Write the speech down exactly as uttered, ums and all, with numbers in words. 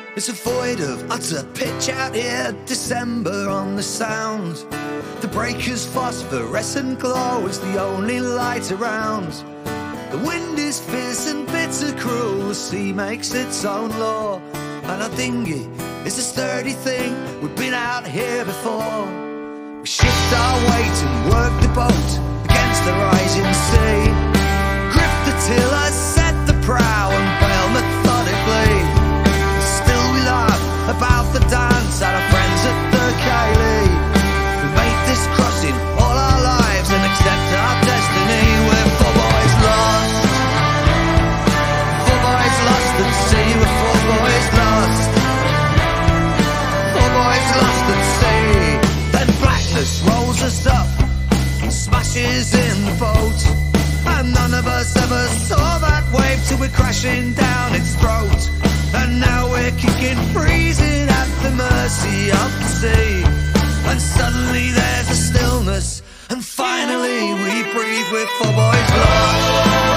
It's a void of utter pitch out here, December on the Sound. The breakers' phosphorescent glow is the only light around. The wind is fierce and bitter cruel, the sea makes its own law. And our dinghy is a sturdy thing, we've been out here before. We shift our weight and work the boat against the rising sea. Grip the tiller, set the prow and bail methodically. Still we laugh about the dance at our friends at the Kylie. We made this crossing all our lives and accept our destiny. We're four boys lost, four boys lost at sea. We're four boys lost, four boys lost at sea. Then blackness rolls us up and smashes in the boat, and none of us ever saw that wave till we're crashing down its throat. And now we're kicking, freezing at the mercy of the sea. And suddenly there's a stillness, and finally we breathe with four boys lost.